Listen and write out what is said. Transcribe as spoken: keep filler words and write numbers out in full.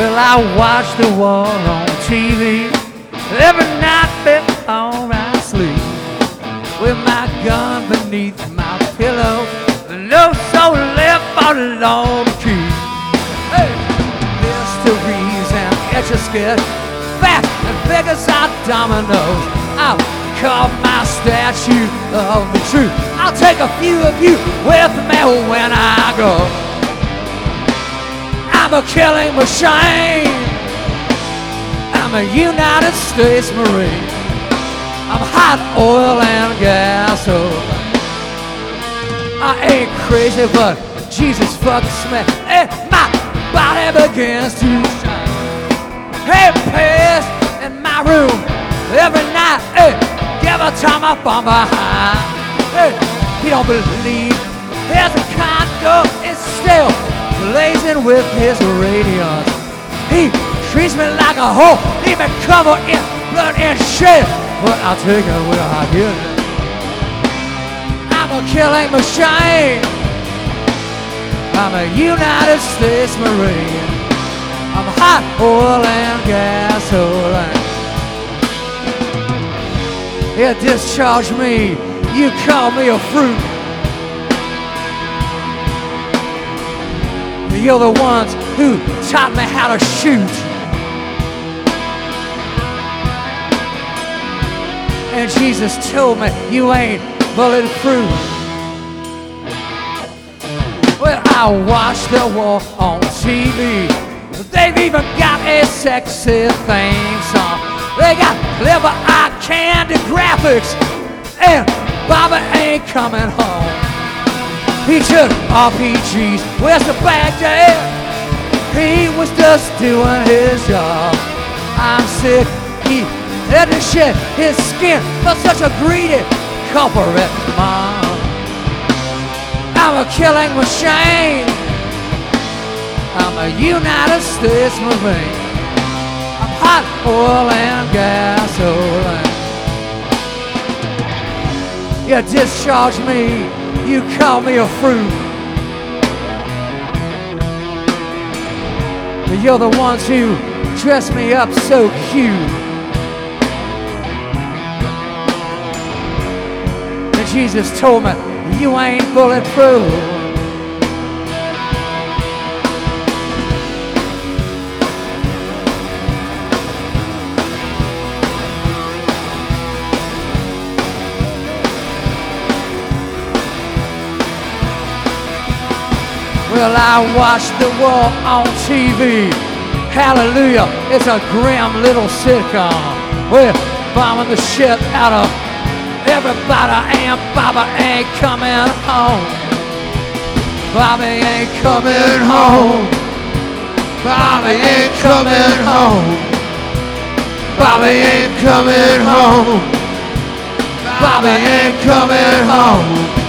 Well, I watch the war on T V every night before I sleep, with my gun beneath my pillow, no soul left for the Lord to keep. Hey, mysteries and etch-a-sketch, fat and big as our dominoes. I'll carve my statue of the truth. I'll take a few of you with me when I go. I'm a killing machine. I'm a United States Marine. I'm hot oil and gasoline. I ain't crazy, but Jesus fucks me, and my body begins to shine. Hey, piss in my room every night. Hey, give a time up from behind. Hey, he don't believe there's a condo is still blazing with his radiance. He treats me like a hoe, even covered in blood and shit, but I'll take it where I get it. I'm a killing machine. I'm a United States Marine. I'm hot oil and gasoline. You discharge me, you call me a fruit. You're the ones who taught me how to shoot. And Jesus told me you ain't bulletproof. Well, I watch the war on T V. They've even got a sexy theme song. They got clever eye candy graphics, and Bobby ain't coming home. He took R P Gs west of Baghdad. He was just doing his job. I'm sick, he had to shed his skin for such a greedy corporate mom. I'm a killing machine. I'm a United States Marine. I'm hot oil and gasoline. You discharge me, you call me a fruit. You're the ones who dress me up so cute. And Jesus told me you ain't bulletproof. Well, I watch the war on T V. Hallelujah, it's a grim little sitcom. We're bombing the shit out of everybody, and Bobby ain't coming home. Bobby ain't coming home. Bobby ain't coming home. Bobby ain't coming home. Bobby ain't coming home.